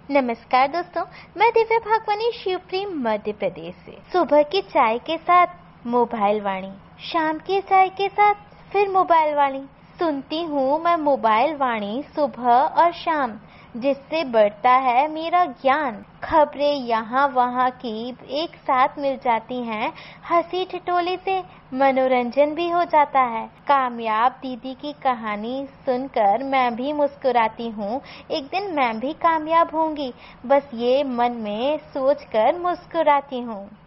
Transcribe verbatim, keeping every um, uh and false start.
नमस्कार दोस्तों, मैं दिव्या भागवानी शिवपुरी मध्य प्रदेश से। सुबह की चाय के साथ मोबाइल वाणी, शाम की चाय के साथ फिर मोबाइल वाणी। सुनती हूँ मैं मोबाइल वाणी सुबह और शाम, जिससे बढ़ता है मेरा ज्ञान। खबरें यहाँ वहाँ की एक साथ मिल जाती हैं। हंसी ठिठोली से मनोरंजन भी हो जाता है। कामयाब दीदी की कहानी सुनकर मैं भी मुस्कुराती हूँ। एक दिन मैं भी कामयाब होंगी, बस ये मन में सोचकर मुस्कुराती हूँ।